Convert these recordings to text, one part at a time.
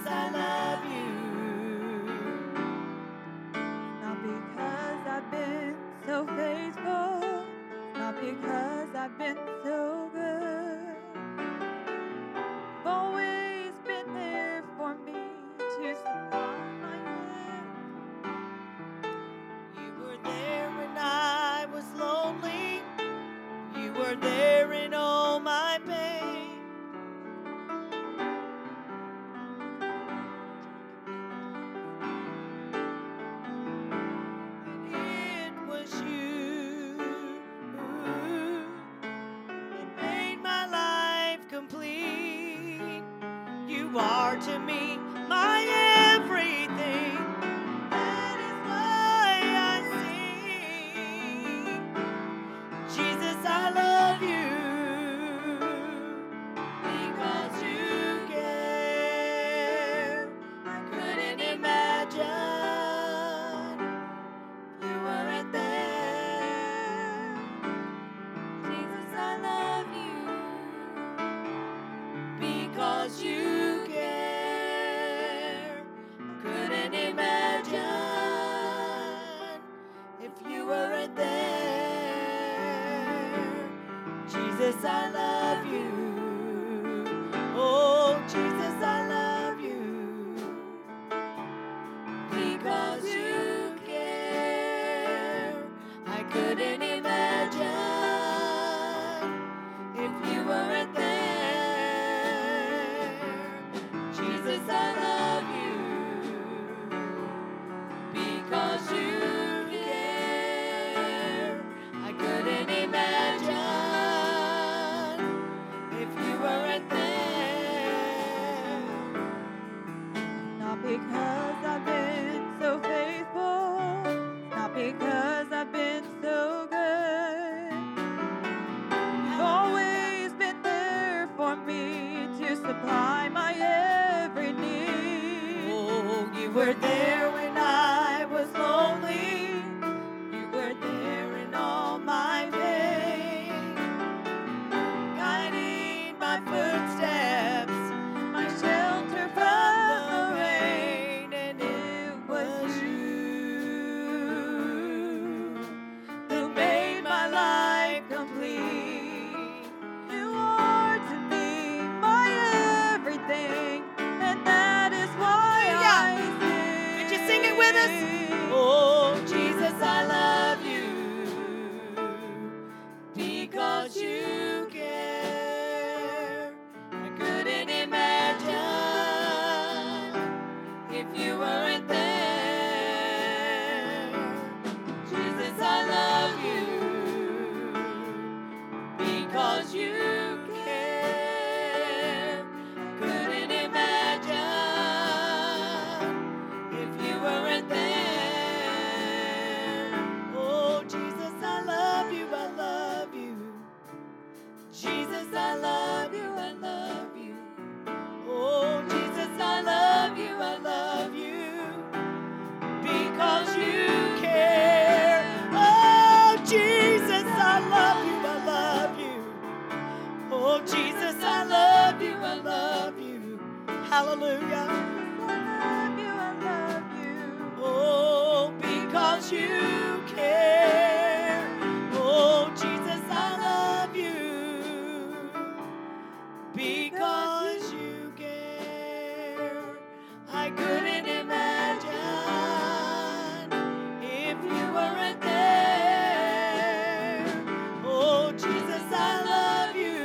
Jesus, I love you. Not because I've been so faithful, not because I've been so good. You've always been there for me to supply my need. You were there when I was lonely. You were there in all my pain. It was you that made my life complete. You are to me my everything. That is why I sing. Jesus, I love you because you care. I couldn't imagine you weren't there. Jesus, I love you because you care. I couldn't imagine if you weren't there. Jesus, I love you. Oh, Jesus, I love you because you care. I couldn't imagine if you weren't there. Jesus, I love you because you care. I couldn't imagine if you weren't there. Not because I've been so faithful, not because I've been so good. You've always been there for me to supply my every need. Oh, you were there when I was lonely. You were there in all my pain, guiding my footsteps, my shelter from the rain. And it was you who made my life complete. You are to me my everything, and that is why I sing. Could you sing it with us? Oh, Jesus, I love you because you care. I couldn't imagine if you weren't there. Jesus, I love you because you care. Couldn't imagine if you weren't there. Oh, Jesus, I love you, I love you. Jesus, I love you, I love you. Oh, Jesus, I love you, I love you because you care. Oh, Jesus, I love you, I love you. Oh, Jesus, I love you, I love you. Hallelujah. I love you. Oh, because you care. Oh, Jesus, I love you because you care. I couldn't imagine if you weren't there. Oh, Jesus, I love you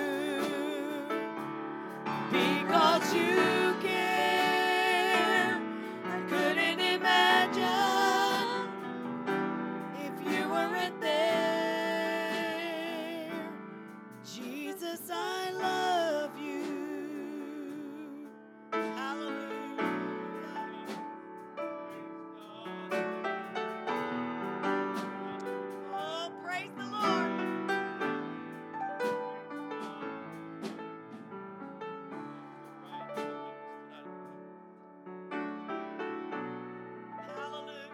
because you care. I couldn't imagine if you weren't there. Jesus, I love you. Hallelujah. Oh, praise the Lord. Hallelujah.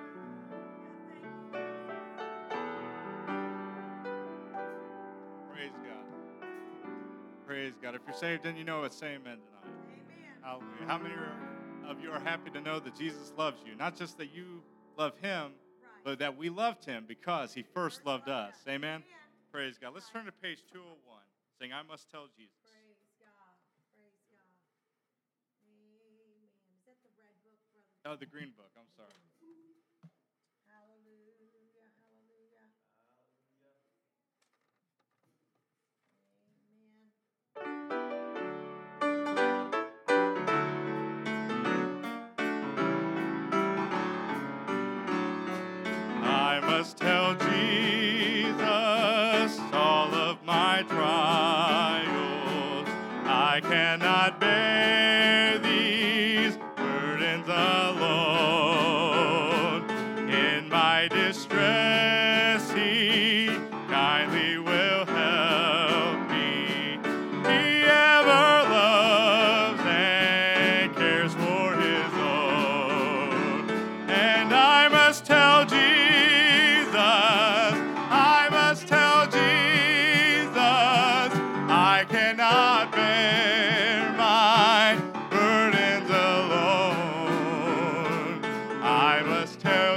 Praise God. Praise God. If you're saved, then you know it's say amen tonight. Hallelujah. How many are of you are happy to know that Jesus loves you. Not just that you love him, but that we loved him because he first loved us. Amen? Praise God. Let's turn to page 201. Sing, I Must Tell Jesus. Praise God. Praise God. Amen. Is that the red book, brother? Oh, the green book. I'm sorry. Hallelujah. Hallelujah. Amen. I must tell Jesus all of my trials. I cannot bear these burdens alone. In my distress, he kindly will help me. He ever loves and cares for his own. And I must tell Jesus, I must tell Jesus, I cannot bear my burdens alone. I must tell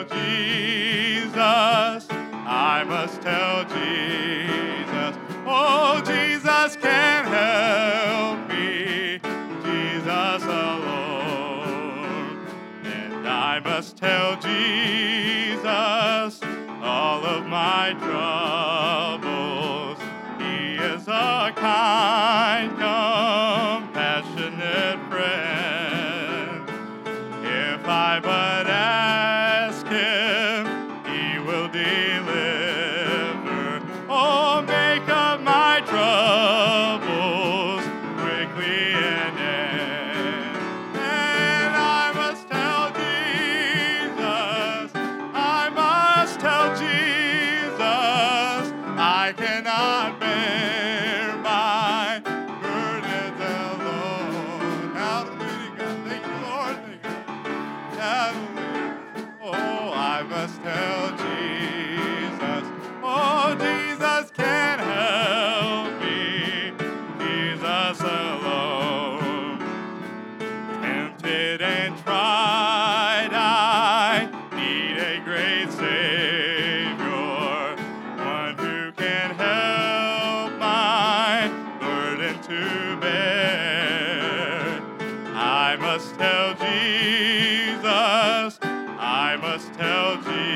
Jesus, I must tell Jesus, oh, Jesus can help me, Jesus alone. And I must tell Jesus all of my troubles. He is a kind, compassionate friend. If I but ask him, he will deliver. Oh, make of my troubles quickly an end. And I must tell Jesus, I must tell Jesus, I cannot bear my burdens alone. Hallelujah, God. Thank you, Lord. Thank you. Hallelujah. Oh, I must tell Jesus. Oh, Jesus can help me. Jesus alone. Tempted and tried, I need a great Savior, one who can help my burden to bear. I must tell Jesus, I must tell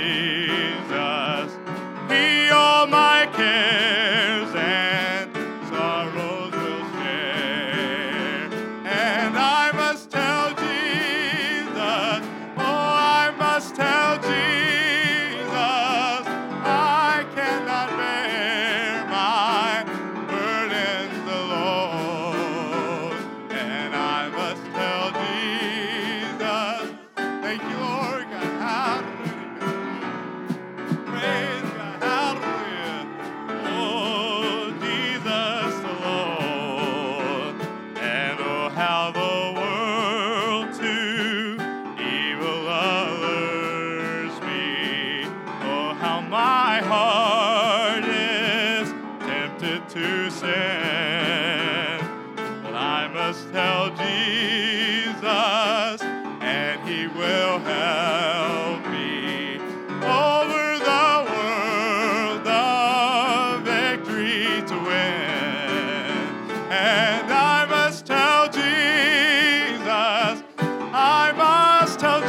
Jesus, he all my cares and sorrows will share. And I must tell Jesus, oh, I must tell Jesus, I cannot bear my burdens alone. And I must tell Jesus, thank you, Lord God, hallelujah. Praise God, hallelujah. Oh, Jesus alone. And oh, how the world to evil allures me. Oh, how my heart is tempted to sin. But I must tell Jesus, and he will help me over the world, the victory to win. And I must tell Jesus, I must tell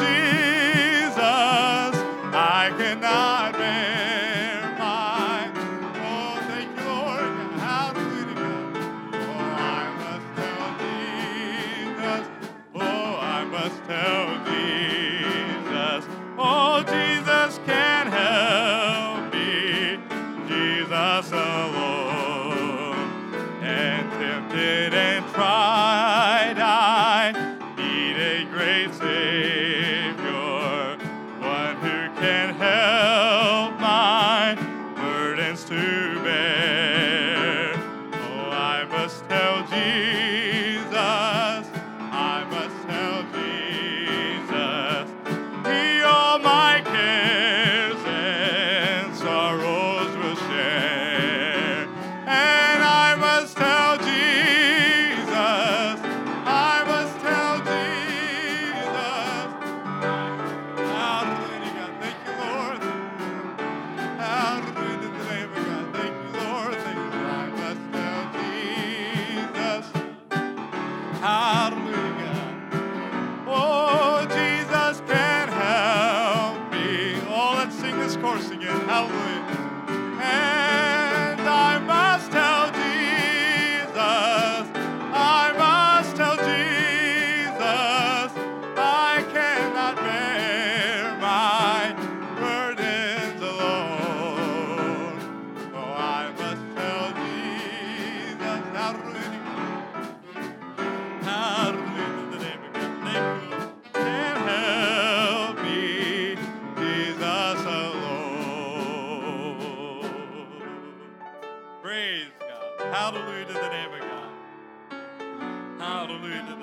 Jesus, I cannot bear my. Oh, thank you, Lord. Hallelujah, God. Oh, I must tell Jesus. Oh, I must tell Jesus. Oh, Jesus can help me. Jesus alone. And tempted and tried, I need a great Savior, one who can help my burdens to bear. Oh, I must tell Jesus, I must tell Jesus.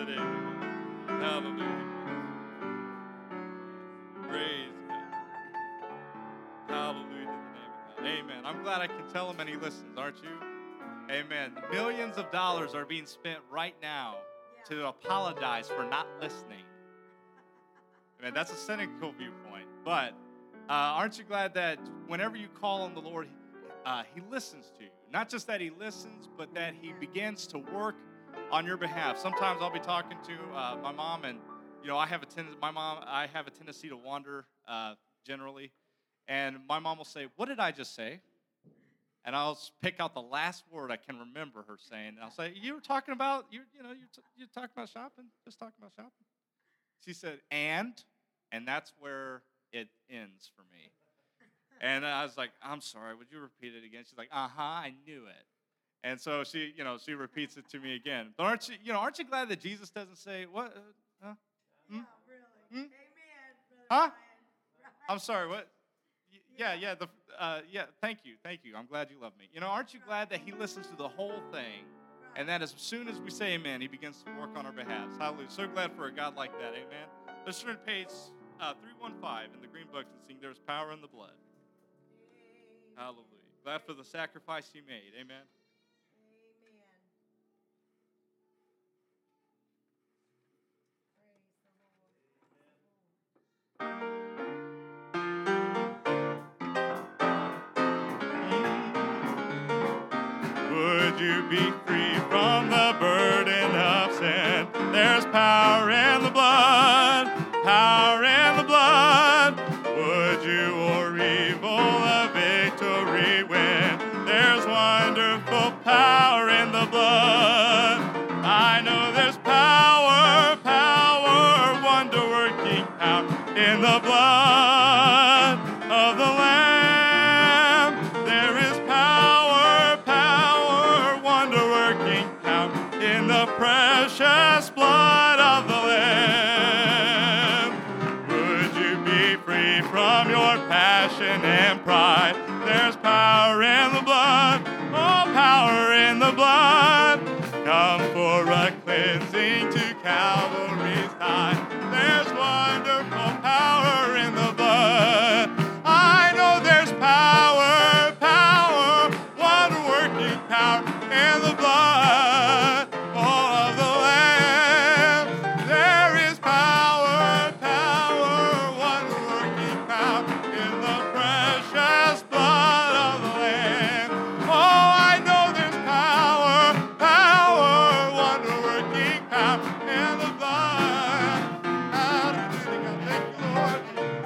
name of God. Hallelujah. Praise God. Hallelujah to the name of God. Amen. I'm glad I can tell him and he listens, aren't you? Amen. Millions of dollars are being spent right now to apologize for not listening. Amen. That's a cynical viewpoint. But aren't you glad that whenever you call on the Lord, he listens to you? Not just that he listens, but that he begins to work on your behalf. Sometimes I'll be talking to my mom, and I have a tendency to wander generally, and my mom will say, "What did I just say?" And I'll pick out the last word I can remember her saying, and I'll say, "You were talking about you're talking about shopping, just talking about shopping." She said, "And that's where it ends for me." And I was like, "I'm sorry, would you repeat it again?" She's like, I knew it. And so she repeats it to me again. But aren't you glad that Jesus doesn't say, "What? Huh? Yeah, really. Amen. Huh? I'm sorry, what? Yeah. Thank you. I'm glad you love me. Aren't you glad that he listens to the whole thing, and that as soon as we say amen, he begins to work on our behalf? Hallelujah. So glad for a God like that. Amen. Let's turn to page 315 in the Green Book and sing "There's Power in the Blood." Hallelujah. Glad for the sacrifice he made. Amen. Would you be free from the burden of sin? There's power in the blood, power in the blood. Would you or evil a victory win? There's wonderful power in the blood. I know there's power, wonder-working power in the blood of the Lamb. There is power, wonder-working power in the precious blood of the Lamb. Would you be free from your passion and pride? There's power in the blood, oh, power in the blood. Come for a cleansing to Calvary's side. There's wonderful power in the blood. I know there's power, wonder-working power in the blood, oh, of the Lamb. There is power, wonder-working power in the precious blood of the Lamb. Oh, I know there's power, wonder-working power in the blood. Hallelujah. Thank you, Lord.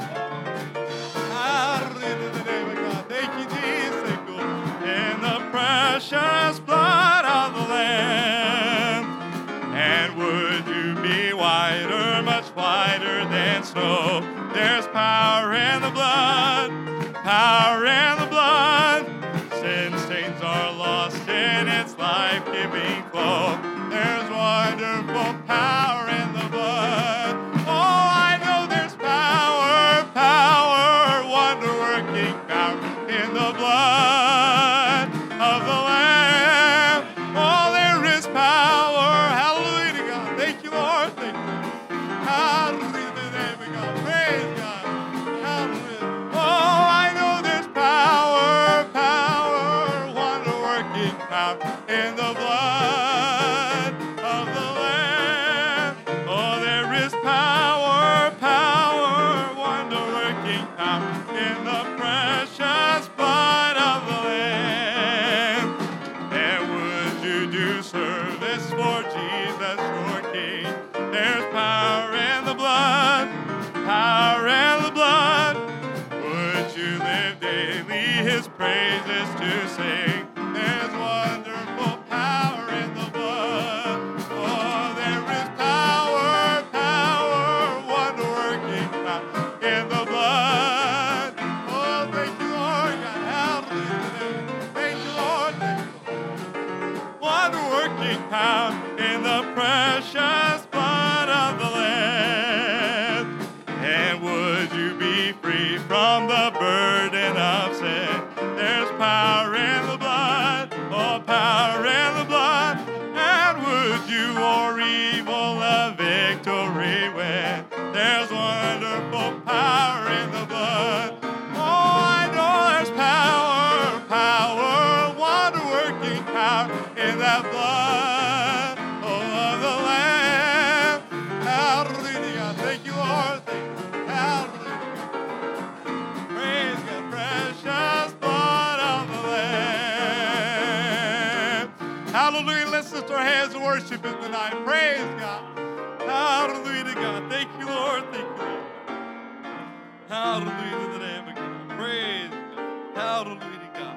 Hallelujah. Thank you, Jesus. In the precious blood of the Lamb. And would you be whiter, much whiter than snow? There's power in the blood, power in the blood. Sin stains are lost in its life-giving flow. There's wonderful power in the blood. Oh, I know there's power, wonder-working power in the blood of the Lamb. Oh, there is power. Hallelujah to God. Thank you, Lord. Thank you. Hallelujah to the name of God. Praise God. Hallelujah. Oh, I know there's power, wonder-working power in the blood of the Lamb. Oh, there is power, wonder-working power in the precious blood of the Lamb. And would you do service for Jesus, your King? There's power in the blood, power in the blood. Would you live daily his praises to sing? There's wonderful power in the blood. Oh, there is power, wonder-working power in the blood. Oh, thank you, Lord God. Hallelujah. Thank you, Lord. Thank you, Lord. Wonder-working power in the precious blood of the Lamb. And would you be free from the burden of sin? There's power in the blood. Hallelujah. Let's lift our hands and worship Him tonight. Praise God. Hallelujah to God. Thank you, Lord. Thank you, Lord. Hallelujah to the name of God. Praise God. Hallelujah to God.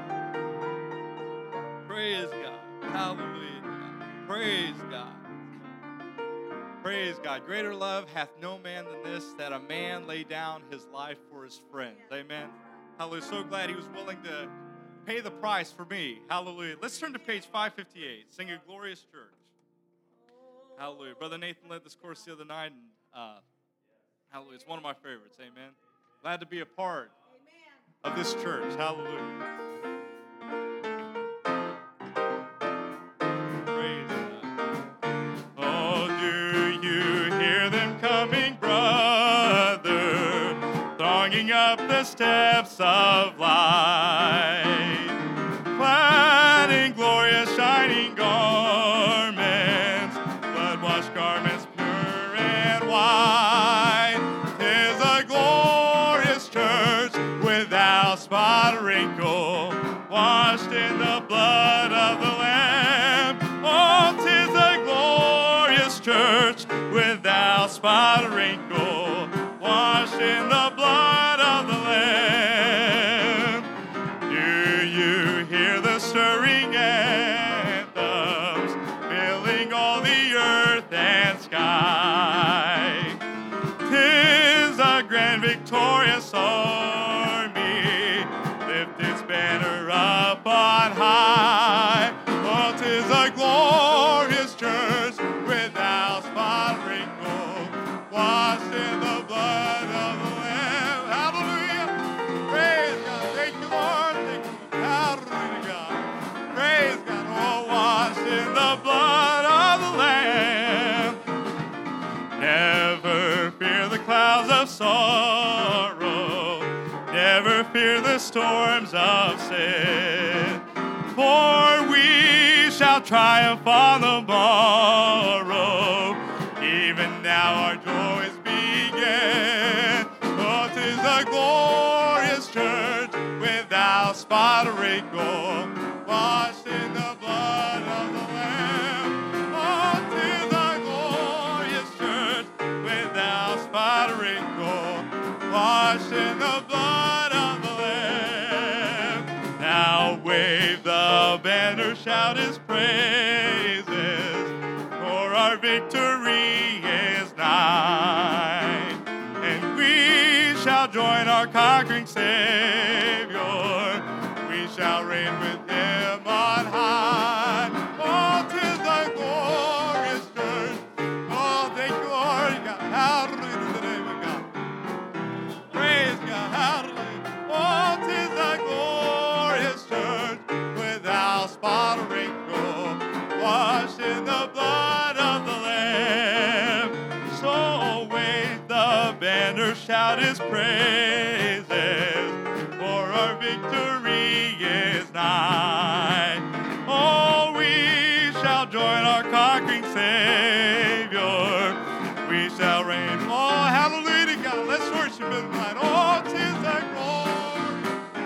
Praise God. Hallelujah to God. Praise God. Praise God. Greater love hath no man than this, that a man lay down his life for his friends. Amen. Hallelujah. So glad He was willing to pay the price for me. Hallelujah. Let's turn to page 558. Sing A Glorious Church. Hallelujah. Brother Nathan led this course the other night, and hallelujah. It's one of my favorites. Amen. Glad to be a part of this church. Hallelujah. Praise God. Oh, do you hear them coming, brother, thronging up the steps of light, clad in glorious shining garments, blood-washed garments pure and white? 'Tis a glorious church without spot or wrinkle, washed in the blood of the Lamb. Oh, 'tis a glorious church without spot or wrinkle, washed in the blood of the Lamb. Do you hear the stirring anthems, filling all the earth and sky? 'Tis a grand victorious army, lift its banner up on high. Oh, 'tis a glorious church without spot or wrinkle, washed in the blood of the Lamb. Hallelujah. Praise God. Thank you, Lord. Thank you. Hallelujah, God. Praise God. Oh, washed in the blood of the Lamb. Never fear the clouds of sorrow, never fear the storms of sin, for we shall triumph on the morrow. Even now our joys begin. Oh, 'tis a glorious church without spot or wrinkle, washed in the blood of the Lamb. Oh, 'tis a glorious church without spot or wrinkle, washed in the blood of the Lamb. Now wave the banner, shout His praises, for our victory is nigh, and we shall join our conquering Savior. We shall reign with Him on high. Oh, 'tis a glorious church. Oh, thank you, Lord God. Hallelujah to the name of God. Praise God. Hallelujah. Oh, 'tis a glorious church without spot or wrinkle, washed in the blood of the Lamb. So wave the banner, shout His praises, for our victory is nigh. Oh, we shall join our conquering Savior. We shall reign. Oh, hallelujah to God. Let's worship Him tonight. Oh, 'tis a glory.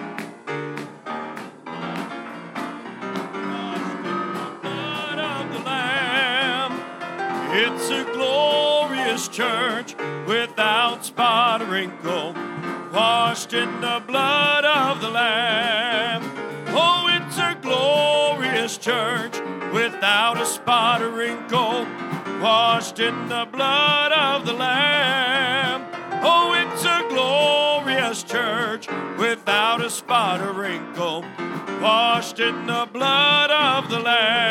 Blood of the Lamb. It's a glorious church without spot or wrinkle, washed in the blood of the Lamb. Oh, it's a glorious church without a spot or wrinkle, washed in the blood of the Lamb. Oh, it's a glorious church without a spot or wrinkle, washed in the blood of the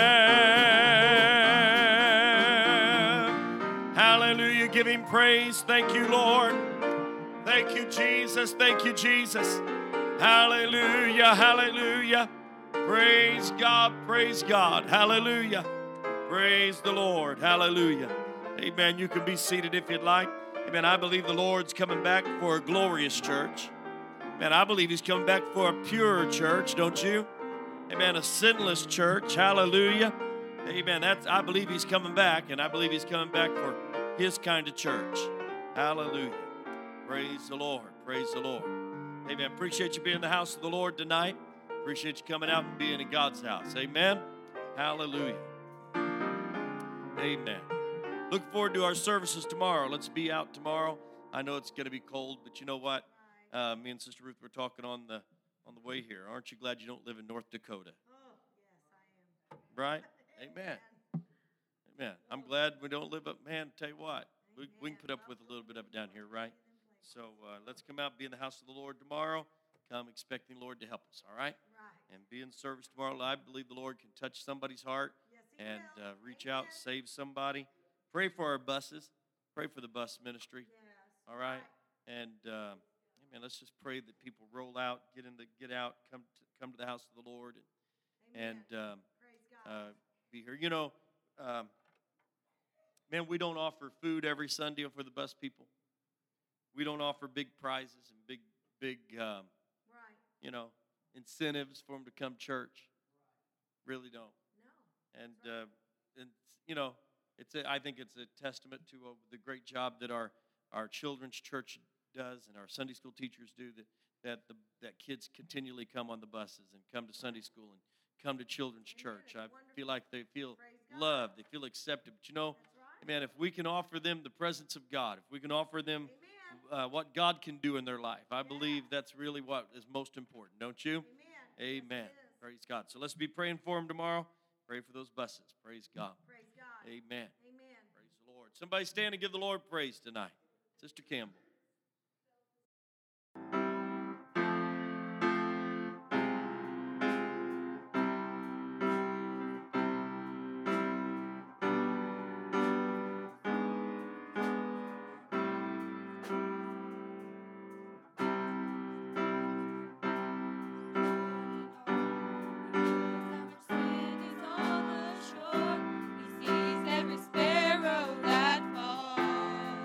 Lamb. Hallelujah. Give Him praise. Thank you, Lord. Thank you, Jesus. Thank you, Jesus. Hallelujah. Hallelujah. Praise God. Praise God. Hallelujah. Praise the Lord. Hallelujah. Amen. You can be seated if you'd like. Amen. I believe the Lord's coming back for a glorious church. Man, I believe He's coming back for a pure church, don't you? Amen. A sinless church. Hallelujah. Amen. I believe He's coming back, and I believe He's coming back for His kind of church. Hallelujah. Praise the Lord. Praise the Lord. Amen. Appreciate you being in the house of the Lord tonight. Appreciate you coming out and being in God's house. Amen. Hallelujah. Amen. Look forward to our services tomorrow. Let's be out tomorrow. I know it's going to be cold, but you know what? Me and Sister Ruth were talking on the way here. Aren't you glad you don't live in North Dakota? Oh, yes, I am. Right? Amen. Amen. I'm glad we don't live up. Man, tell you what, we can put up with a little bit of it down here, right? So let's come out, be in the house of the Lord tomorrow. Come expecting the Lord to help us, all right? Right. And be in service tomorrow. I believe the Lord can touch somebody's heart Yes, he and will. reach out, save somebody. Pray for our buses. Pray for the bus ministry, Yes. all right? And amen. Let's just pray that people roll out, get out, come to the house of the Lord, Amen. and Praise God. be here. You know, man, we don't offer food every Sunday for the bus people. We don't offer big prizes and big, Right. you know, incentives for them to come church. Really don't. No. And you know, I think it's a testament to the great job that our children's church does and our Sunday school teachers do, that kids continually come on the buses and come to Sunday school and come to children's church. I feel like they feel loved, they feel accepted. But you know, That's right. man, if we can offer them the presence of God, if we can offer them what God can do in their life, I believe that's really what is most important, don't you? Amen. Amen. Yes, it is. Praise God. So let's be praying for them tomorrow. Pray for those buses. Praise God. Praise God. Amen. Amen. Praise the Lord. Somebody stand and give the Lord praise tonight. Sister Campbell. Every sparrow that falls.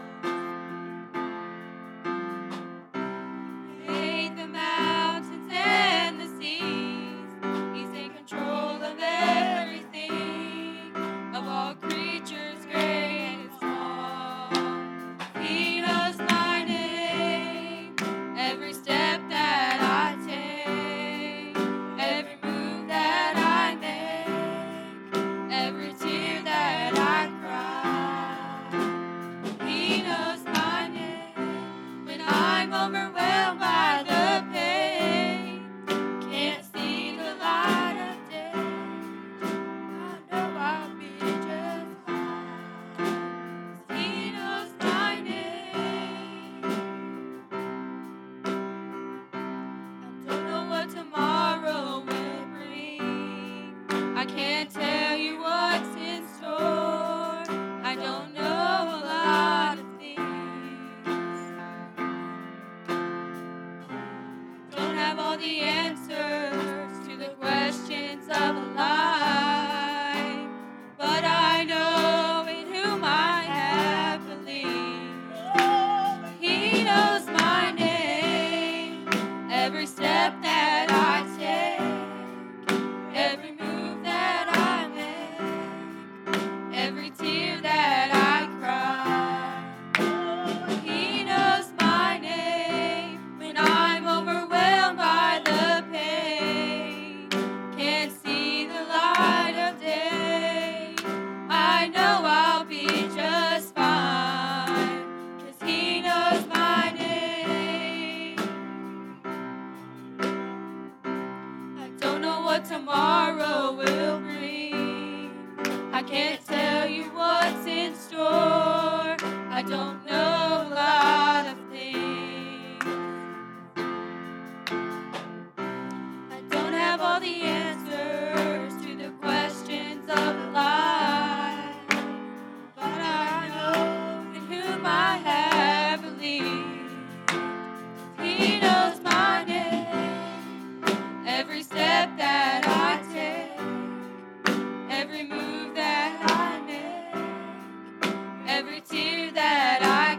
every tear that I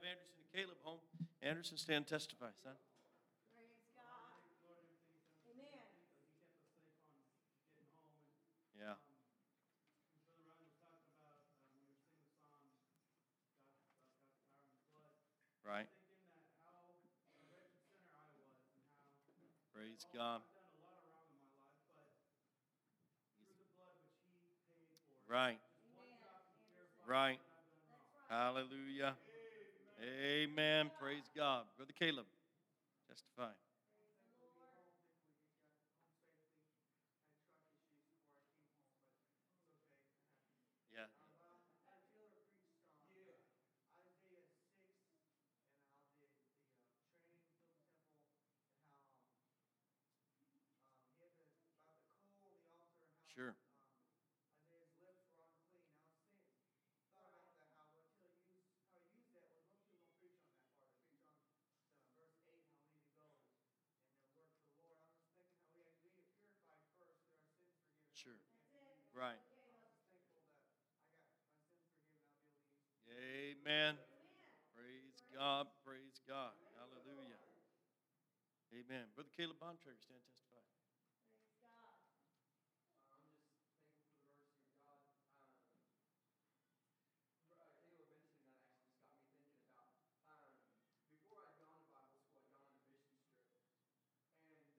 Anderson and Caleb home. Anderson, stand and testify, son. Praise God. Amen. Yeah. Brother Ryan was talking about when we were singing the song, got the power in the blood. Right. I was thinking that how a wretched sinner I was, and how Praise God. I've done a lot of wrong in my life, but through the blood which He paid for, Right. just one drop can purify Right. what I've done wrong. Hallelujah. Amen. Praise God. Brother Caleb, testify. Yeah. Taylor preached on Isaiah 6 and how the training built the temple and how he had about the coal on the altar and how Sure. Isaiah's lips were unclean. I was thought about that, how what Taylor used, how he used that was most people don't preach on that part. They preach on verse 8 how we need to go and work for the Lord. I'm just thinking how we need to purify first, get our sins forgiven. Sure. That's it. Right. I'm just thankful that I got my sins forgiven. I'll be able to use. Amen. Praise God. Praise God. Hallelujah. Amen. Brother Caleb Bontrager, stand and testify. Praise God. I'm just thankful for the mercy of God. Caleb mentioning that actually just got me thinking about before I'd gone to Bible school, I'd gone on a mission trip, and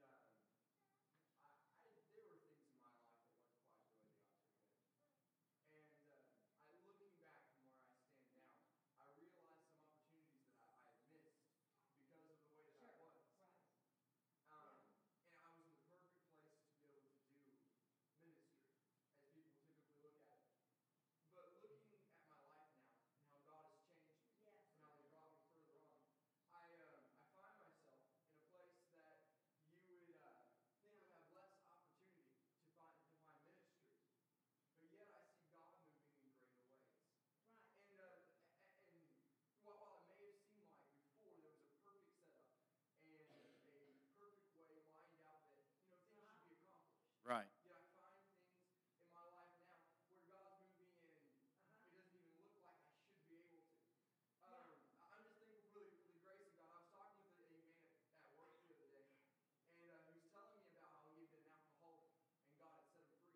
there were things in my life that weren't quite the way they ought to have been. And looking back from where I stand now, I realized some opportunities that I had missed because of the way that I was. Right. And I was in the perfect place to be able to do ministry, as people typically look at it. But looking at my life now and how God has changed me and how He brought me further on, I find myself in a place that you would think would have less opportunity to find ministry, but yet I see God moving in greater ways. Right. And while it may have seemed like before there was a perfect setup and a perfect way lined out that things should be accomplished. Right. Yet I find things in my life now where God's moving and it doesn't even look like I should be able to. I'm just thankful for the grace of God. I was talking with a man at work the other day, and he was telling me about how he had been an alcoholic and God had set him free.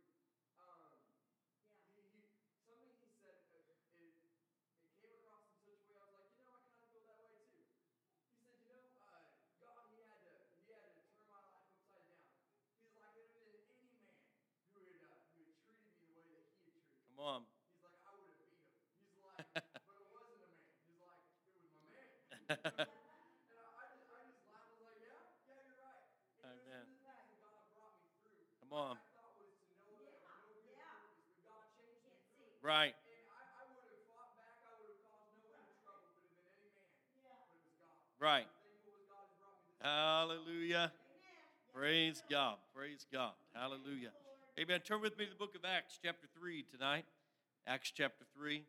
Something he said, it came across in such a way I was like, I kind of feel that way too. He said, God, he had to turn my life upside down. He's like, it would have been any man who had treated me the way that he had treated me. Come on. He's like, I would have beat him. He's like, but it wasn't a man. He's like, it was my man. And I just laughed. I was like, yeah, you're right. And Amen. some of the things that God brought me through, Come on. I thought was to know His purpose, but God changed me through it. Right. And I would have fought back. I would have caused no end of trouble if it had been any man. But it was God. Right. I'm thankful as God has brought me this. Hallelujah. Amen. Praise God. Praise God. Hallelujah. Amen. Turn with me to the book of Acts chapter 3 tonight. Acts chapter 3.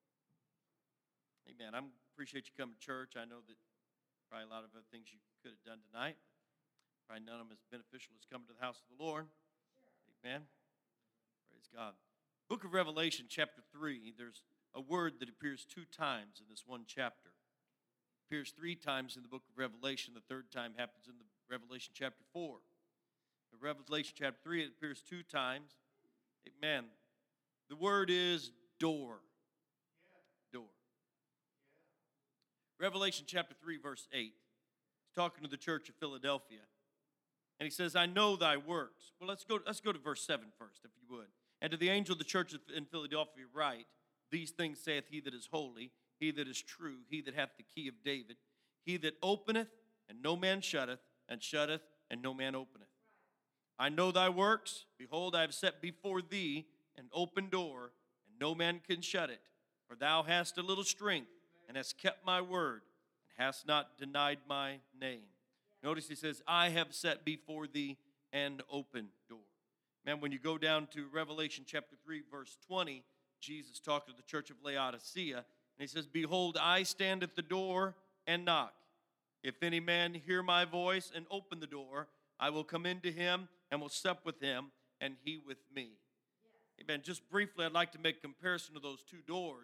Amen. I appreciate you coming to church. I know that probably a lot of other things you could have done tonight. Probably none of them as beneficial as coming to the house of the Lord. Amen. Praise God. Book of Revelation chapter 3. There's a word that appears 2 times in this one chapter. Appears 3 times in the book of Revelation. The third time happens in the Revelation chapter 4. In Revelation chapter 3, it appears 2 times. Amen. The word is door. Door. Revelation chapter 3, verse 8. He's talking to the church of Philadelphia. And he says, I know thy works. Well, let's go to verse 7 first, if you would. And to the angel of the church in Philadelphia write, these things saith he that is holy, he that is true, he that hath the key of David, he that openeth, and no man shutteth, and shutteth, and no man openeth. I know thy works. Behold, I have set before thee an open door, and no man can shut it. For thou hast a little strength, and hast kept my word, and hast not denied my name. Notice he says, I have set before thee an open door. Man, when you go down to Revelation chapter 3, verse 20, Jesus talked to the church of Laodicea, and he says, behold, I stand at the door and knock. If any man hear my voice and open the door, I will come into him and will sup with him, and he with me. Amen. Just briefly, I'd like to make a comparison to those 2 doors.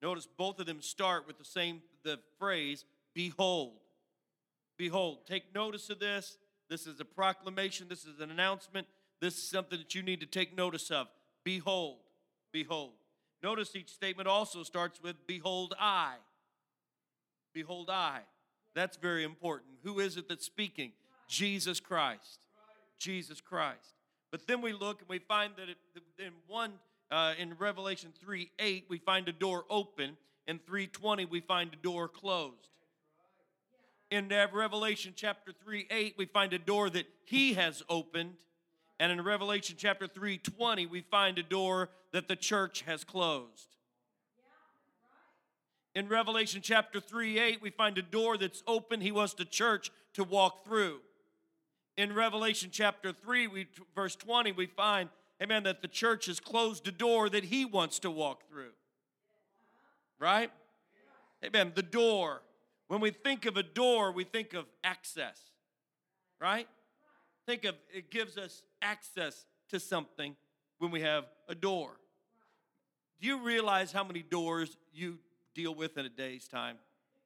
Notice both of them start with the phrase, behold. Behold. Take notice of this. This is a proclamation. This is an announcement. This is something that you need to take notice of. Behold. Behold. Notice each statement also starts with, behold, I. Behold, I. That's very important. Who is it that's speaking? Jesus Christ. Jesus Christ. But then we look and we find that in Revelation 3:8, we find a door open. In 3:20, we find a door closed. In Revelation chapter 3:8, we find a door that he has opened. And in Revelation chapter 3:20, we find a door that the church has closed. In Revelation chapter 3:8, we find a door that's open. He wants the church to walk through. In Revelation chapter 3, verse 20, we find, amen, that the church has closed a door that he wants to walk through. Right? Amen. The door. When we think of a door, we think of access. Right? Think of it gives us access to something when we have a door. Do you realize how many doors you deal with in a day's time?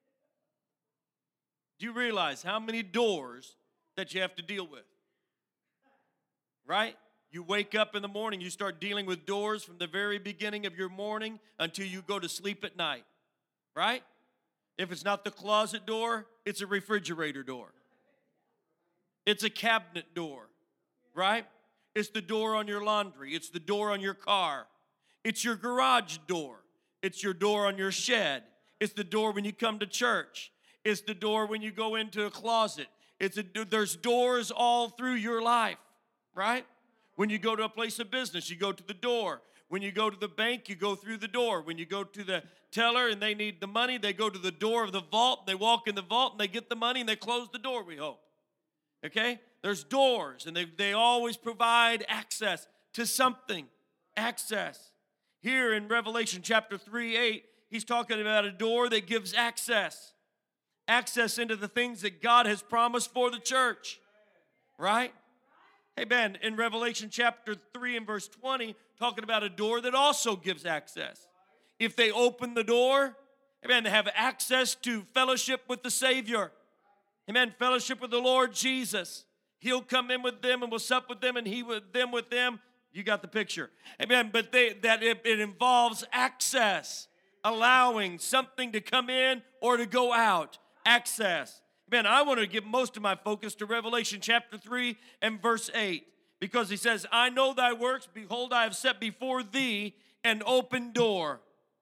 Do you realize how many doors that you have to deal with? Right? You wake up in the morning, you start dealing with doors from the very beginning of your morning until you go to sleep at night. Right? If it's not the closet door, it's a refrigerator door. It's a cabinet door. Right? It's the door on your laundry. It's the door on your car. It's your garage door. It's your door on your shed. It's the door when you come to church. It's the door when you go into a closet. There's doors all through your life, right? When you go to a place of business, you go to the door. When you go to the bank, you go through the door. When you go to the teller and they need the money, they go to the door of the vault. They walk in the vault and they get the money and they close the door, we hope. Okay? There's doors and they always provide access to something. Access. Here in Revelation chapter 3:8, he's talking about a door that gives access. Access into the things that God has promised for the church. Right? Amen. In Revelation chapter 3 and verse 20, talking about a door that also gives access. If they open the door, amen, they have access to fellowship with the Savior. Amen. Fellowship with the Lord Jesus. He'll come in with them and will sup with them and he with them. You got the picture. Amen. But it involves access. Allowing something to come in or to go out. Access. Man, I want to give most of my focus to Revelation chapter 3 and verse 8. Because he says, I know thy works. Behold, I have set before thee an open door.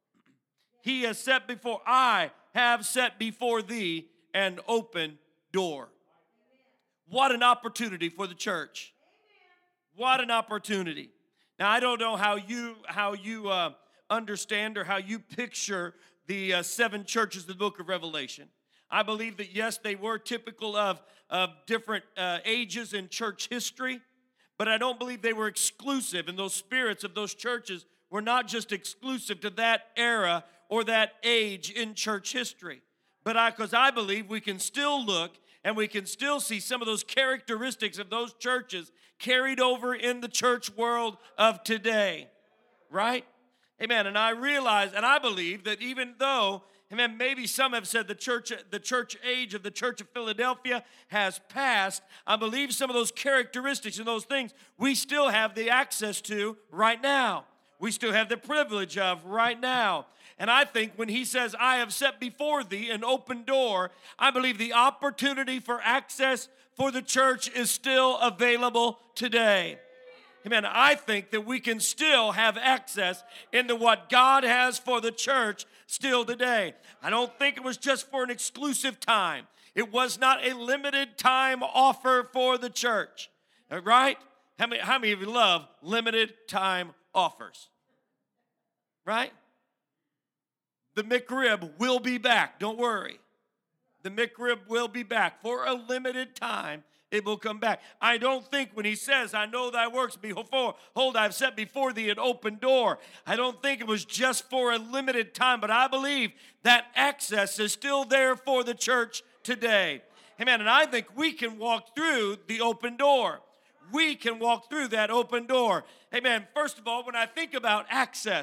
I have set before thee an open door. What an opportunity for the church. What an opportunity. Now, I don't know how you understand or how you picture the 7 churches of the book of Revelation. I believe that, yes, they were typical of different ages in church history, but I don't believe they were exclusive, and those spirits of those churches were not just exclusive to that era or that age in church history. But because I believe we can still look and we can still see some of those characteristics of those churches carried over in the church world of today. Right? Amen. And I realize and I believe that even though, amen, maybe some have said the church age of the Church of Philadelphia has passed, I believe some of those characteristics and those things we still have the access to right now. We still have the privilege of right now. And I think when he says, I have set before thee an open door, I believe the opportunity for access for the church is still available today. Amen. I think that we can still have access into what God has for the church still today. I don't think it was just for an exclusive time. It was not a limited time offer for the church. Right? How many of you love limited time offers? Right? The McRib will be back. Don't worry. The McRib will be back. For a limited time, it will come back. I don't think when he says, I know thy works, behold, I've set before thee an open door. I don't think it was just for a limited time, but I believe that access is still there for the church today. Amen. And I think we can walk through the open door. We can walk through that open door. Amen. First of all, when I think about access,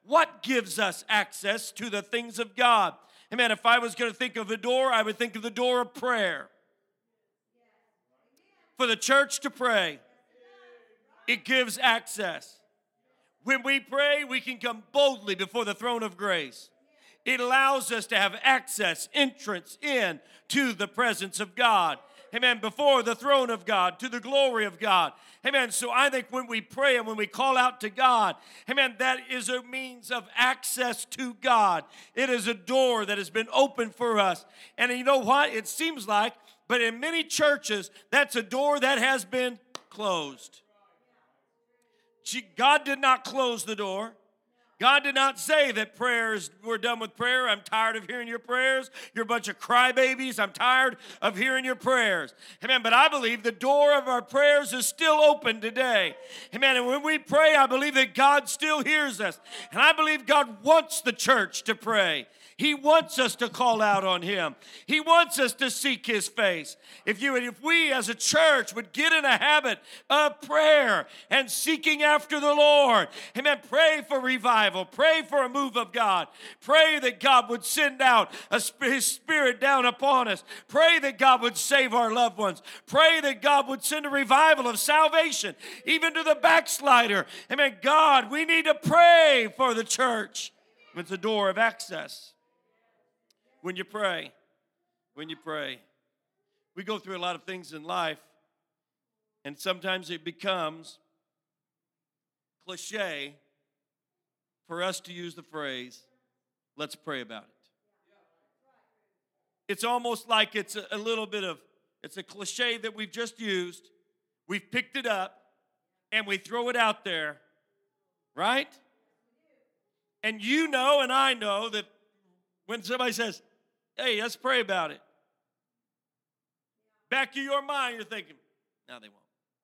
What gives us access to the things of God? Amen. If I was going to think of a door, I would think of the door of prayer. For the church to pray, it gives access. When we pray, we can come boldly before the throne of grace. It allows us to have access, entrance in to the presence of God. Amen. Before the throne of God, to the glory of God. Amen. So I think when we pray and when we call out to God, amen, that is a means of access to God. It is a door that has been opened for us. And you know what? It seems like, but in many churches, that's a door that has been closed. God did not close the door. God did not say that we're done with prayer. I'm tired of hearing your prayers. You're a bunch of crybabies. I'm tired of hearing your prayers. Amen. But I believe the door of our prayers is still open today. Amen. And when we pray, I believe that God still hears us. And I believe God wants the church to pray. He wants us to call out on Him. He wants us to seek His face. If we as a church would get in a habit of prayer and seeking after the Lord, amen, pray for revival, pray for a move of God, pray that God would send out His Spirit down upon us, pray that God would save our loved ones, pray that God would send a revival of salvation, even to the backslider. Amen. God, we need to pray for the church. It's a door of access. When you pray, we go through a lot of things in life, and sometimes it becomes cliche for us to use the phrase, let's pray about it. It's almost like it's a cliche that we've just used, we've picked it up, and we throw it out there, right? And you know and I know that when somebody says, hey, let's pray about it, back of your mind, you're thinking, no, they won't.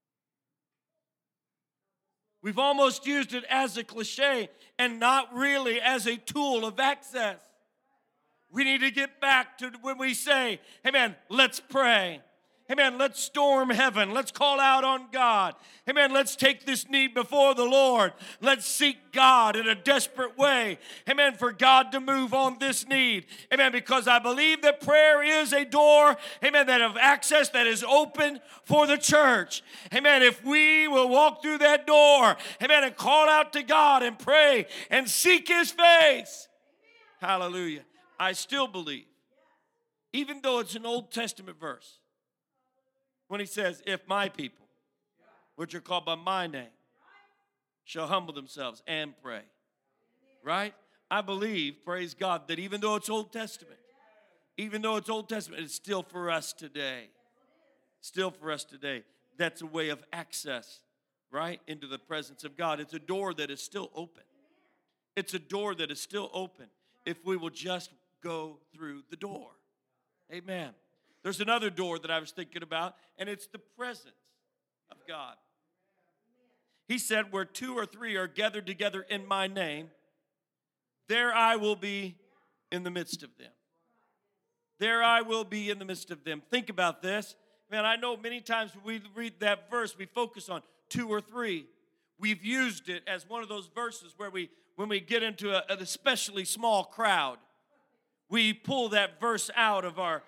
We've almost used it as a cliche and not really as a tool of access. We need to get back to when we say, hey, man, let's pray. Amen. Let's storm heaven. Let's call out on God. Amen. Let's take this need before the Lord. Let's seek God in a desperate way. Amen. For God to move on this need. Amen. Because I believe that prayer is a door, amen, that of access that is open for the church. Amen. If we will walk through that door, amen, and call out to God and pray and seek His face. Hallelujah. I still believe, even though it's an Old Testament verse, when He says, if my people, which are called by my name, shall humble themselves and pray. Right? I believe, praise God, that even though it's Old Testament, it's still for us today. Still for us today. That's a way of access, right, into the presence of God. It's a door that is still open. It's a door that is still open if we will just go through the door. Amen. There's another door that I was thinking about, and it's the presence of God. He said, where 2 or 3 are gathered together in my name, there I will be in the midst of them. There I will be in the midst of them. Think about this. Man, I know many times when we read that verse, we focus on 2 or 3. We've used it as one of those verses where when we get into an especially small crowd, we pull that verse out of our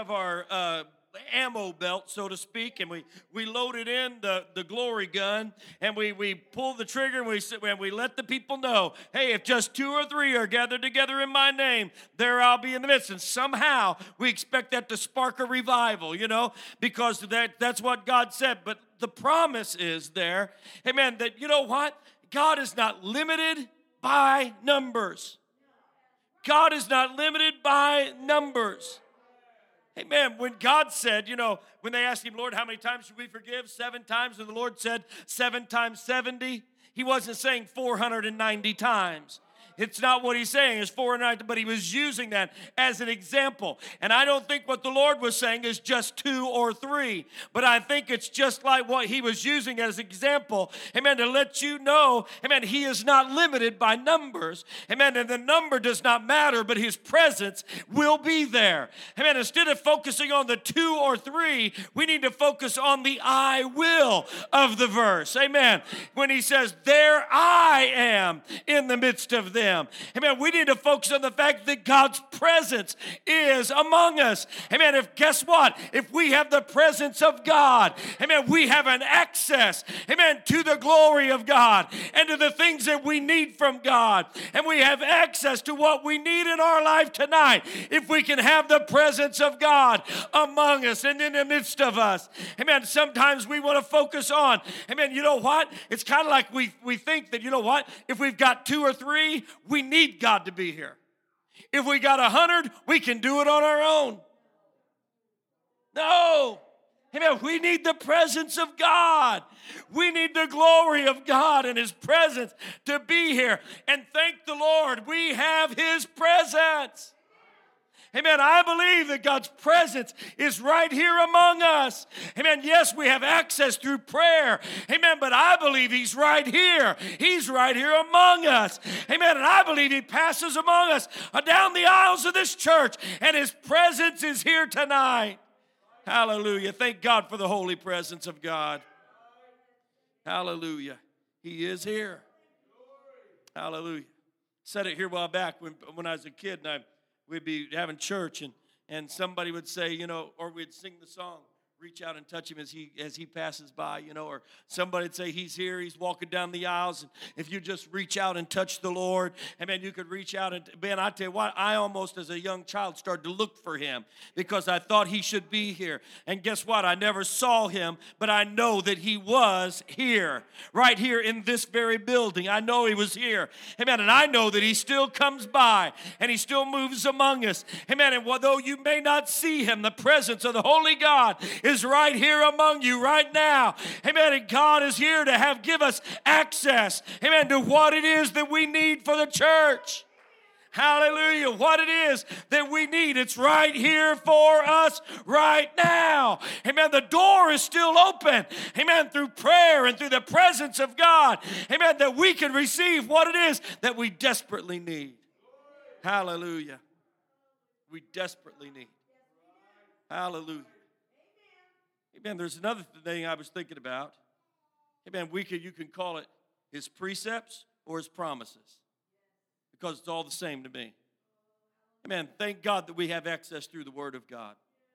ammo belt, so to speak, and we load it in the glory gun, and we pull the trigger, and we let the people know, hey, if just 2 or 3 are gathered together in my name, there I'll be in the midst. And somehow we expect that to spark a revival, because that's what God said. But the promise is there, amen, that you know what? God is not limited by numbers. God is not limited by numbers. Amen. When God said, when they asked Him, Lord, how many times should we forgive? 7 times. And the Lord said 7 times 70. He wasn't saying 490 times. It's not what he's saying is 4 and 9, but he was using that as an example. And I don't think what the Lord was saying is just 2 or 3, but I think it's just like what he was using as an example, amen, to let you know, amen, he is not limited by numbers, amen, and the number does not matter, but his presence will be there. Amen, instead of focusing on the 2 or 3, we need to focus on the I will of the verse, amen. When he says, there I am in the midst of them. Amen. We need to focus on the fact that God's presence is among us. Amen. Guess what? If we have the presence of God, amen, we have an access, amen, to the glory of God and to the things that we need from God. And we have access to what we need in our life tonight if we can have the presence of God among us and in the midst of us. Amen. Sometimes we want to focus on, amen, you know what? It's kind of like we think that, you know what? If we've got 2 or 3, we need God to be here. If we got 100, we can do it on our own. No. Amen. We need the presence of God. We need the glory of God and his presence to be here. And thank the Lord, we have his presence. Amen. I believe that God's presence is right here among us. Amen. Yes, we have access through prayer. Amen. But I believe he's right here. He's right here among us. Amen. And I believe he passes among us down the aisles of this church. And his presence is here tonight. Hallelujah. Thank God for the holy presence of God. Hallelujah. He is here. Hallelujah. Said it here a while back when I was a kid, and we'd be having church, and somebody would say, you know, or we'd sing the song, reach out and touch him as he passes by, you know, or somebody would say, he's here, he's walking down the aisles, and if you just reach out and touch the Lord, and man, you could reach out, and man, I tell you what, I almost as a young child started to look for him because I thought he should be here, and guess what, I never saw him, but I know that he was here, right here in this very building. I know he was here, amen, and I know that he still comes by, and he still moves among us, amen, and although you may not see him, the presence of the Holy God is right here among you right now. Amen. And God is here to give us access, amen, to what it is that we need for the church. Hallelujah. What it is that we need. It's right here for us right now. Amen. The door is still open. Amen. Through prayer and through the presence of God. Amen. That we can receive what it is that we desperately need. Hallelujah. We desperately need. Hallelujah. Amen. There's another thing I was thinking about. Amen. You can call it his precepts or his promises, because it's all the same to me. Amen. Thank God that we have access through the Word of God.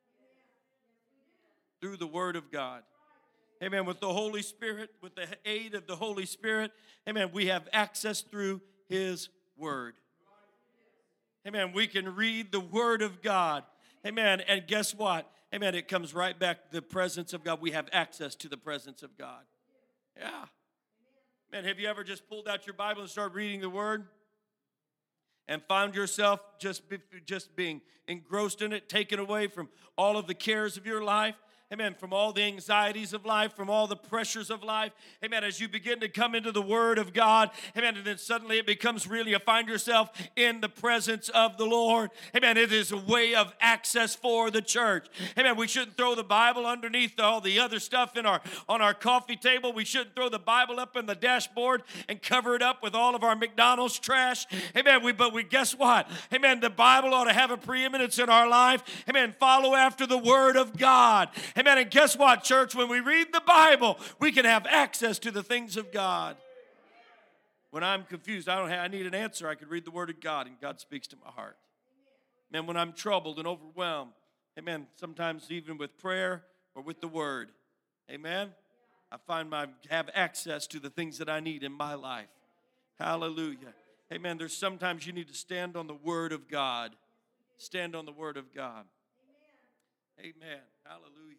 Through the Word of God. Amen. With the Holy Spirit, with the aid of the Holy Spirit, amen, we have access through his Word. Amen. We can read the Word of God. Amen. And guess what? Amen. It comes right back to the presence of God. We have access to the presence of God. Yeah. Man, have you ever just pulled out your Bible and started reading the Word and found yourself just being engrossed in it, taken away from all of the cares of your life? Amen. From all the anxieties of life, from all the pressures of life. Amen. As you begin to come into the Word of God. Amen. And then suddenly it becomes really, you find yourself in the presence of the Lord. Amen. It is a way of access for the church. Amen. We shouldn't throw the Bible underneath all the other stuff on our coffee table. We shouldn't throw the Bible up in the dashboard and cover it up with all of our McDonald's trash. Amen. But guess what? Amen. The Bible ought to have a preeminence in our life. Amen. Follow after the Word of God. Amen. And guess what, church? When we read the Bible, we can have access to the things of God. When I'm confused, I need an answer. I can read the Word of God, and God speaks to my heart. Man, when I'm troubled and overwhelmed, amen, sometimes even with prayer or with the Word, amen, I find I have access to the things that I need in my life. Hallelujah. Amen. There's sometimes you need to stand on the Word of God. Stand on the Word of God. Amen. Hallelujah.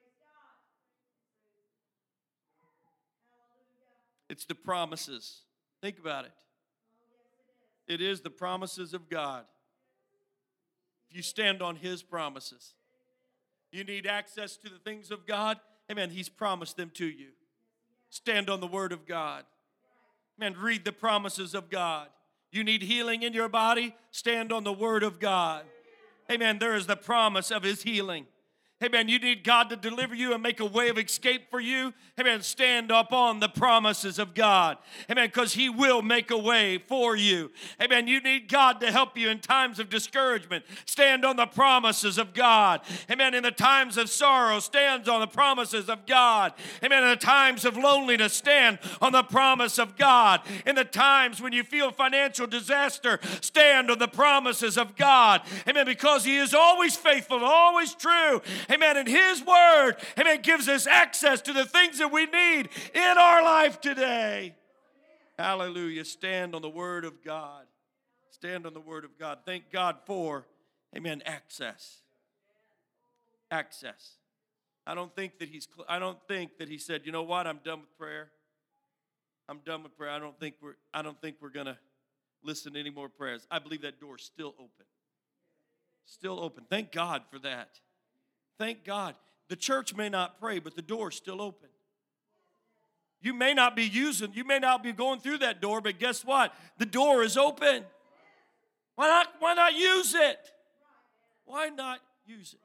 It's the promises. Think about it. It is the promises of God. If you stand on his promises, you need access to the things of God. Amen. He's promised them to you. Stand on the Word of God. Amen. Read the promises of God. You need healing in your body? Stand on the Word of God. Amen. There is the promise of His healing. Amen. You need God to deliver you and make a way of escape for you. Amen. Stand up on the promises of God. Amen. Because He will make a way for you. Amen. You need God to help you in times of discouragement. Stand on the promises of God. Amen. In the times of sorrow, stand on the promises of God. Amen. In the times of loneliness, stand on the promise of God. In the times when you feel financial disaster, stand on the promises of God. Amen. Because He is always faithful, always true. Amen. And His Word, amen, gives us access to the things that we need in our life today. Hallelujah. Stand on the Word of God. Stand on the Word of God. Thank God for, amen, access. Access. I don't think that He said, you know what, I'm done with prayer. I'm done with prayer. I don't think we're going to listen to any more prayers. I believe that door is still open. Still open. Thank God for that. Thank God. The church may not pray, but the door is still open. You may not be going through that door, but guess what? The door is open. Why not use it? Why not use it?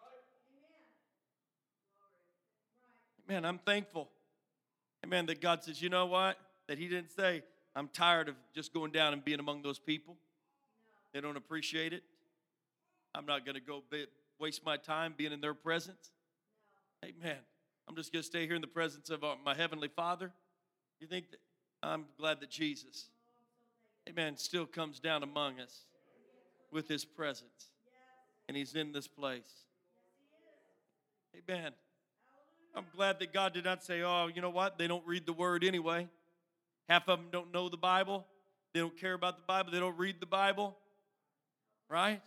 Man, I'm thankful. Amen, that God says, you know what? That He didn't say, I'm tired of just going down and being among those people. They don't appreciate it. I'm not going to go waste my time being in their presence. Amen. I'm just going to stay here in the presence of my Heavenly Father. You think that? I'm glad that Jesus, amen, still comes down among us with His presence. And He's in this place. Amen. I'm glad that God did not say, oh, you know what? They don't read the Word anyway. Half of them don't know the Bible. They don't care about the Bible. They don't read the Bible. Right?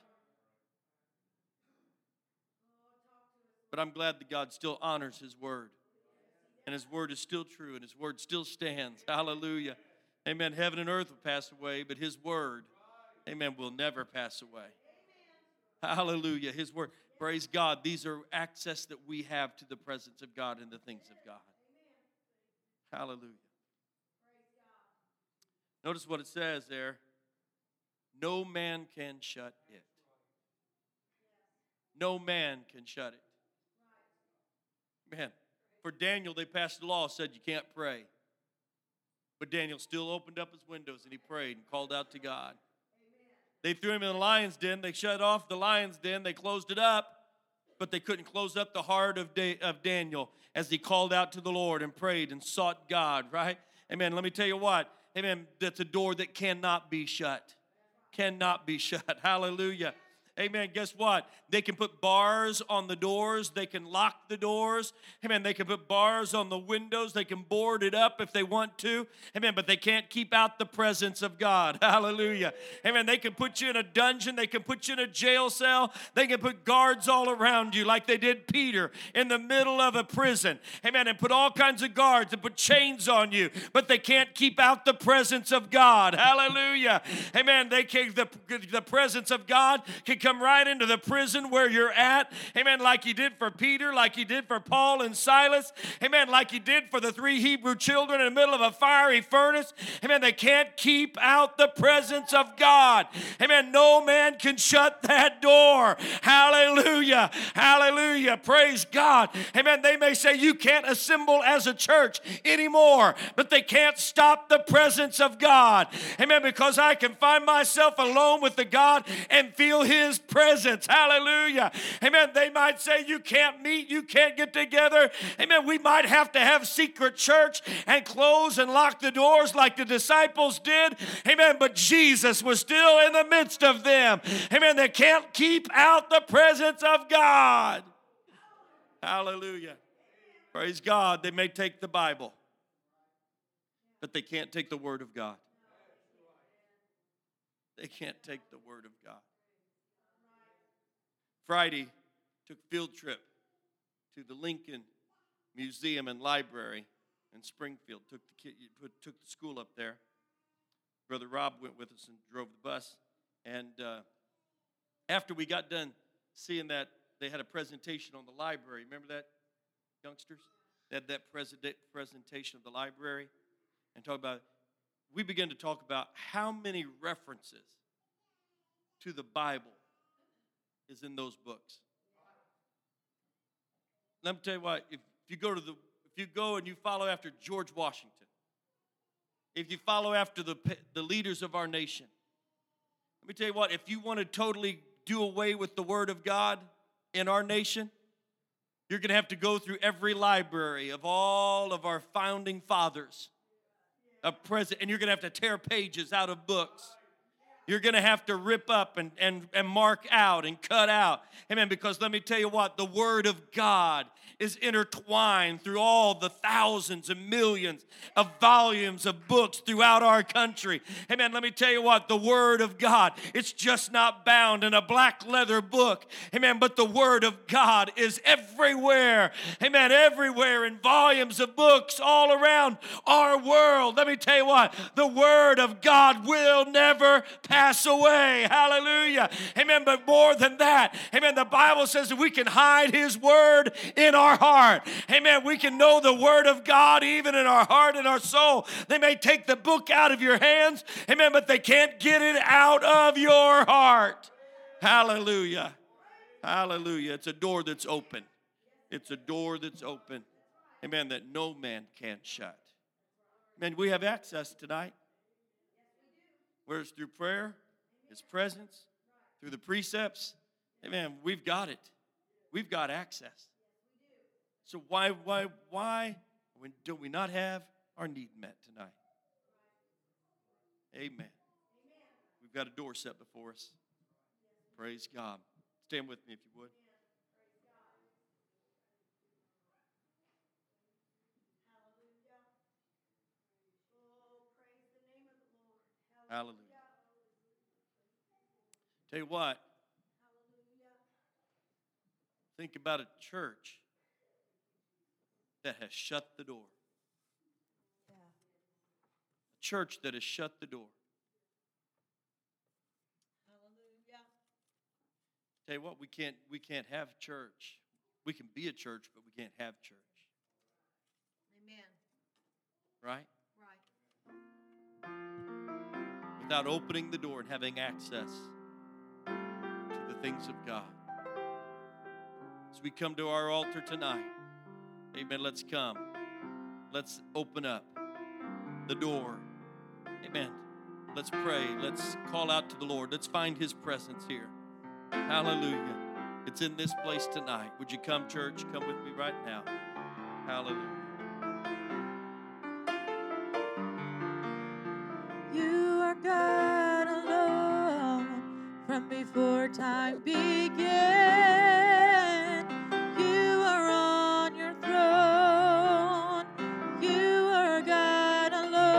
But I'm glad that God still honors His Word. And His Word is still true, and His Word still stands. Hallelujah. Amen. Heaven and earth will pass away, but His Word, amen, will never pass away. Hallelujah. His Word. Praise God. These are access that we have to the presence of God and the things of God. Hallelujah. Notice what it says there. No man can shut it. No man can shut it. Man, for Daniel, they passed a law, said you can't pray. But Daniel still opened up his windows and he prayed and called out to God. They threw him in the lion's den. They shut off the lion's den. They closed it up. But they couldn't close up the heart of Daniel as he called out to the Lord and prayed and sought God, right? Amen. Let me tell you what. Amen. That's a door that cannot be shut. Cannot be shut. Hallelujah. Amen. Guess what? They can put bars on the doors. They can lock the doors. Amen. They can put bars on the windows. They can board it up if they want to. Amen. But they can't keep out the presence of God. Hallelujah. Amen. They can put you in a dungeon. They can put you in a jail cell. They can put guards all around you like they did Peter in the middle of a prison. Amen. And put all kinds of guards and put chains on you. But they can't keep out the presence of God. Hallelujah. Amen. The presence of God can come right into the prison where you're at. Amen. Like He did for Peter, like He did for Paul and Silas. Amen. Like He did for the 3 Hebrew children in the middle of a fiery furnace. Amen. They can't keep out the presence of God. Amen. No man can shut that door. Hallelujah. Hallelujah. Praise God. Amen. They may say you can't assemble as a church anymore, but they can't stop the presence of God. Amen. Because I can find myself alone with the God and feel His presence. Hallelujah. Amen. They might say you can't meet, you can't get together. Amen. We might have to have secret church and close and lock the doors like the disciples did. Amen. But Jesus was still in the midst of them. Amen. They can't keep out the presence of God. Hallelujah. Praise God. They may take the Bible, but they can't take the Word of God. They can't take the Word of God. Friday, took a field trip to the Lincoln Museum and Library in Springfield. Took the school up there. Brother Rob went with us and drove the bus. And after we got done seeing that, they had a presentation on the library. Remember that, youngsters? They had that presentation of the library and talk about we began to talk about how many references to the Bible is in those books. Let me tell you what, if you go and you follow after George Washington, if you follow after the leaders of our nation, let me tell you what, if you want to totally do away with the Word of God in our nation, you're going to have to go through every library of all of our founding fathers, and you're going to have to tear pages out of books. You're going to have to rip up and mark out and cut out. Amen. Because let me tell you what, the Word of God is intertwined through all the thousands and millions of volumes of books throughout our country. Amen. Let me tell you what, the Word of God, it's just not bound in a black leather book. Amen. But the Word of God is everywhere. Amen. Everywhere in volumes of books all around our world. Let me tell you what, the Word of God will never pass away. Hallelujah. Amen. But more than that, amen, the Bible says that we can hide His Word in our heart. Amen. We can know the Word of God even in our heart and our soul. They may take the book out of your hands, amen, but they can't get it out of your heart. Hallelujah. Hallelujah. It's a door that's open. It's a door that's open. Amen. That no man can shut. Amen. We have access tonight. Where it's through prayer, His presence, through the precepts. Amen. We've got it. We've got access. So why do we not have our need met tonight? Amen. We've got a door set before us. Praise God. Stand with me if you would. Hallelujah. Tell you what, think about a church that has shut the door. A church that has shut the door. Tell you what, we can't have church. We can be a church, but we can't have church. Amen. Right? Right. Without opening the door and having access to the things of God. As we come to our altar tonight, amen, let's come. Let's open up the door. Amen. Let's pray. Let's call out to the Lord. Let's find His presence here. Hallelujah. It's in this place tonight. Would you come, church? Come with me right now. Hallelujah. You are God alone from before time began. You are on your throne. You are God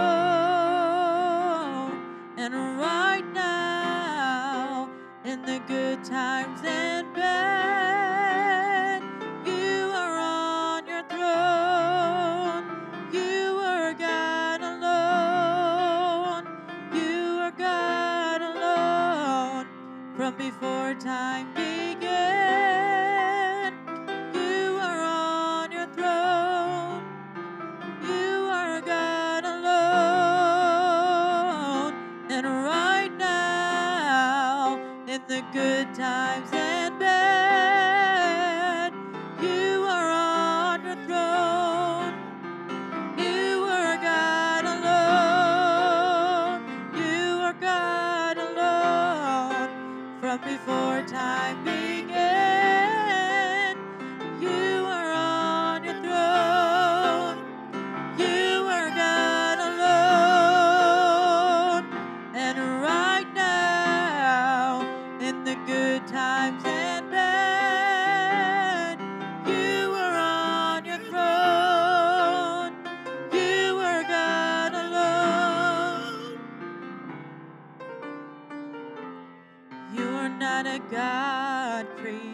alone. And right now, in the good times and bad, you are on your throne. You are God alone. You are God alone from before time began. You are on your throne. You are God alone. And right now, in the good times and bad, you are on your throne. You are God alone. You are God alone from before time began. You are on your throne. You are God alone. And right now, in the good times and bad, you are on your throne. You are God alone. You are not a God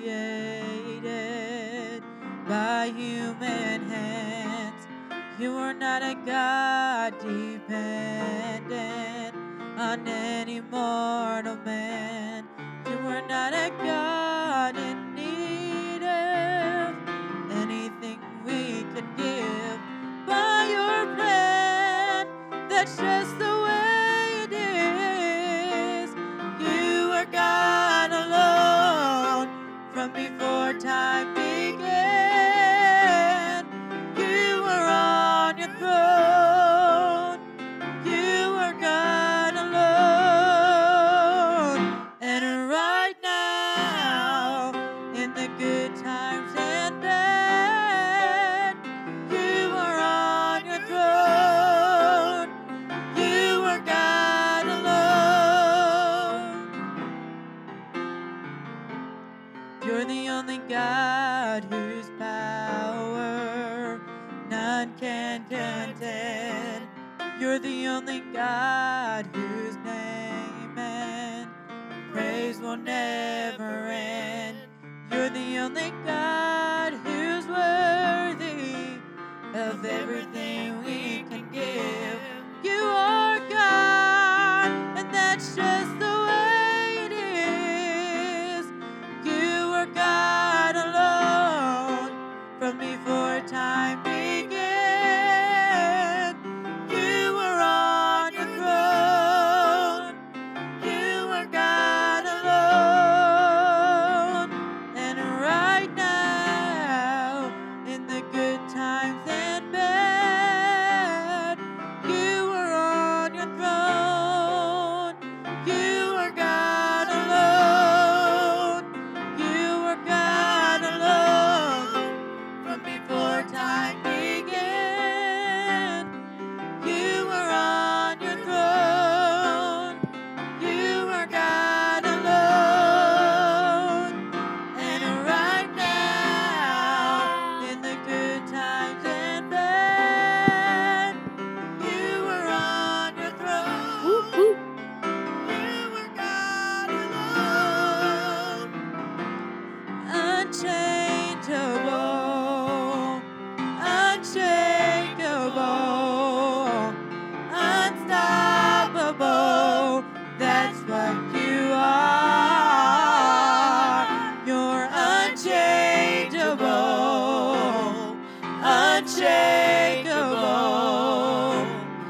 created by human hands. You are not a God dependent on any mortal man. You are not a God in need of anything we could give by your plan. That's just the way before time began. You were on your throne. You were God alone. And right now, in the good times and bad, you are on your throne. You are God alone. You're the only God whose power none can contend. You're the only God whose name and praise will never end. You're the only God who's worthy of everything we can give. You are God, and that's just the way it is. You are God alone from before time began. You were on your throne. You are God alone. And right now, in the good times and bad, you are on your throne. You are God alone. You are God alone from before time began. You were on your throne. You are God alone. And right now, in the good times and bad, you are on your throne. You are God alone. Unchangeable, unshakable, unstoppable. That's what you are. You're unchangeable, unshakable,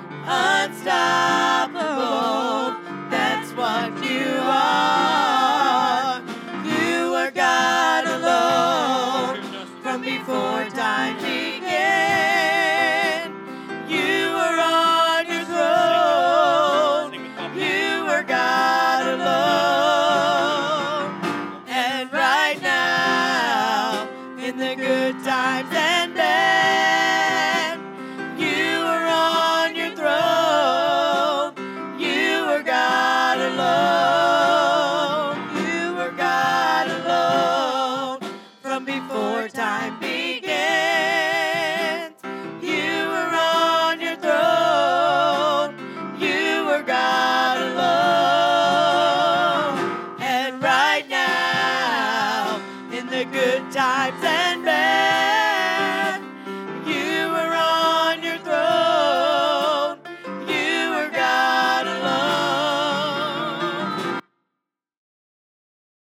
unstoppable. That's what you are. You are God alone from before time began. You are on your throne. You are God alone. And right now, in the good times and bad, you are on your throne. You are God alone. You are God alone from before time began. You are on your throne. You are God alone. And right now, in the good times and